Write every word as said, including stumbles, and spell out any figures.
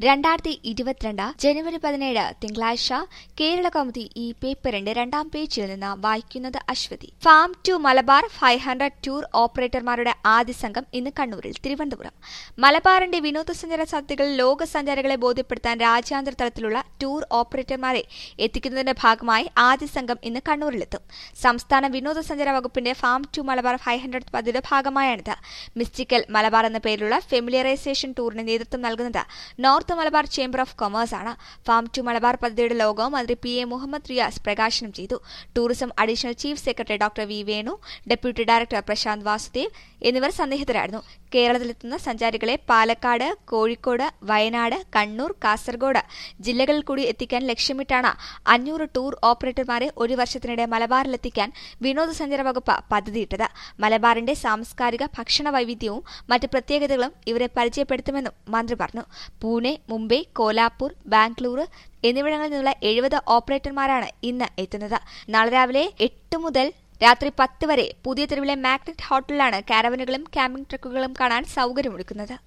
രണ്ടായിരത്തി ഇരുപത്തിരണ്ട് ജനുവരി പതിനേഴ് തിങ്കളാഴ്ച കേരള കൗമുദി ഈ പേപ്പറിന്റെ രണ്ടാം പേജിൽ നിന്ന് വായിക്കുന്നത് Aswathy. Fam to Malabar five hundred tour ഓപ്പറേറ്റർമാരുടെ ആദ്യ സംഘം ഇന്ന് കണ്ണൂരിൽ. തിരുവനന്തപുരം മലബാറിന്റെ വിനോദസഞ്ചാര സാധ്യതകൾ ലോക സഞ്ചാരികളെ ബോധ്യപ്പെടുത്താൻ രാജ്യാന്തര തലത്തിലുള്ള ടൂർ ഓപ്പറേറ്റർമാരെ എത്തിക്കുന്നതിന്റെ ഭാഗമായി ആദ്യ സംഘം ഇന്ന് കണ്ണൂരിലെത്തും. സംസ്ഥാന വിനോദസഞ്ചാര വകുപ്പിന്റെ fam to Malabar five hundred പദ്ധതിയുടെ ഭാഗമായാണിത്. മിസ്റ്റിക്കൽ മലബാർ എന്ന പേരിലുള്ള ഫെമിലിയറൈസേഷൻ ടൂറിന് നേതൃത്വം നൽകുന്നത് north Malabar chamber of commerce ആണ്. ഫാം ടു മലബാർ പദ്ധതിയുടെ ലോഗോ മന്ത്രി പി എ മുഹമ്മദ് റിയാസ് പ്രകാശനം ചെയ്തു. Tourism additional chief secretary doctor V Venu, deputy director Prashanth Vasudev എന്നിവർ സന്നിഹിതരായിരുന്നു. കേരളത്തിലെത്തുന്ന സഞ്ചാരികളെ പാലക്കാട്, കോഴിക്കോട്, വയനാട്, കണ്ണൂർ, കാസർഗോഡ് ജില്ലകളിൽ കൂടി എത്തിക്കാൻ ലക്ഷ്യമിട്ടാണ് അഞ്ഞൂറ് ടൂർ ഓപ്പറേറ്റർമാരെ ഒരു വർഷത്തിനിടെ മലബാറിലെത്തിക്കാൻ വിനോദസഞ്ചാര വകുപ്പ് പദ്ധതിയിട്ടത്. മലബാറിന്റെ സാംസ്കാരിക ഭക്ഷണ വൈവിധ്യവും മറ്റ് പ്രത്യേകതകളും ഇവരെ പരിചയപ്പെടുത്തുമെന്നും മന്ത്രി പറഞ്ഞു. പൂനെ, മുംബൈ, കോലാപൂർ, ബാംഗ്ലൂർ എന്നിവിടങ്ങളിൽ നിന്നുള്ള എഴുപത് ഓപ്പറേറ്റർമാരാണ് ഇന്ന് എത്തുന്നത്. നാളെ രാവിലെ എട്ട് മുതൽ രാത്രി പത്ത് വരെ പുതിയ തെരുവിലെ മാഗ്നറ്റ് ഹോട്ടലിലാണ് കാരവനുകളും ക്യാമ്പിംഗ് ട്രക്കുകളും കാണാൻ സൌകര്യമൊരുക്കുന്നത്.